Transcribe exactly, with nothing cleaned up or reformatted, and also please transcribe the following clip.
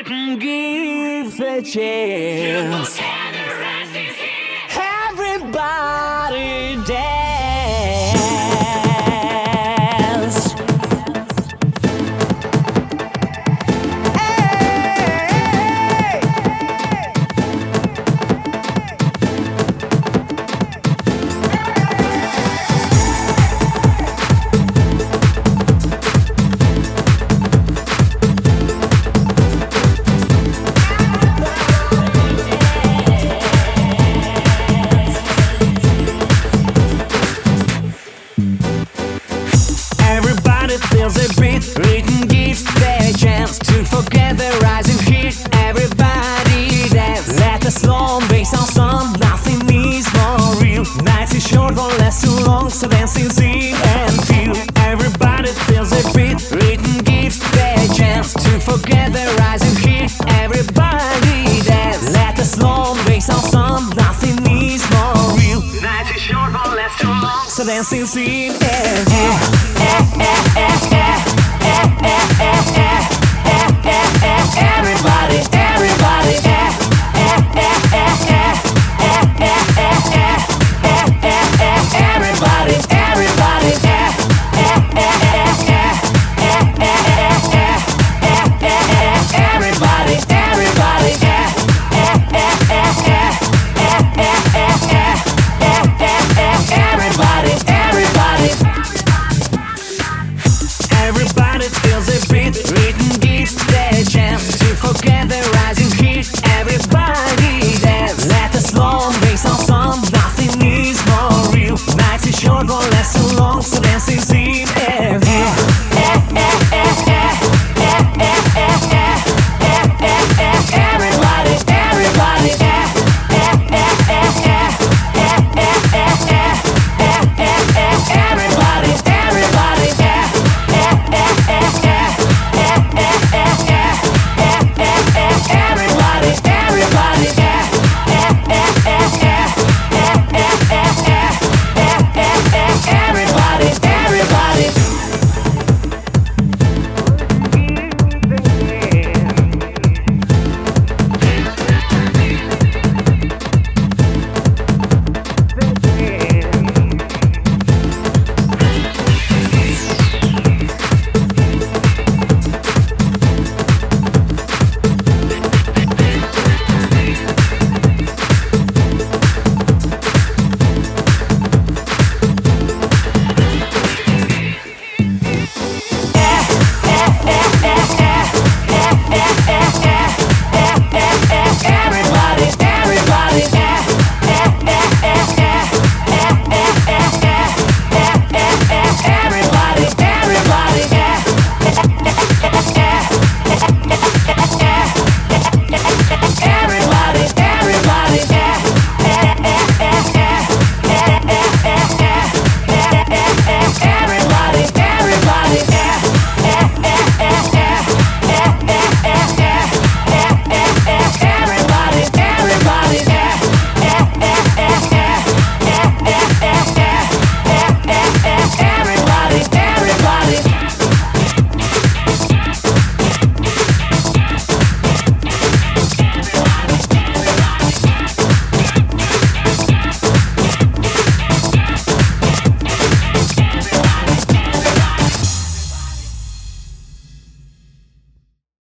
written give a chance. Everybody dance. Hey! Everybody feels a beat, written gives their chance to forget the rising heat. Everybody dance. Let us slow bass on sound, nothing is more real. Nights is short, won't last too long, so dance is in and feel. Everybody feels a beat, written gives their chance to forget the rising heat. Everybody dance. Let us slow bass on sound, nothing is more real. Nights is short, won't last too long, so dance is in.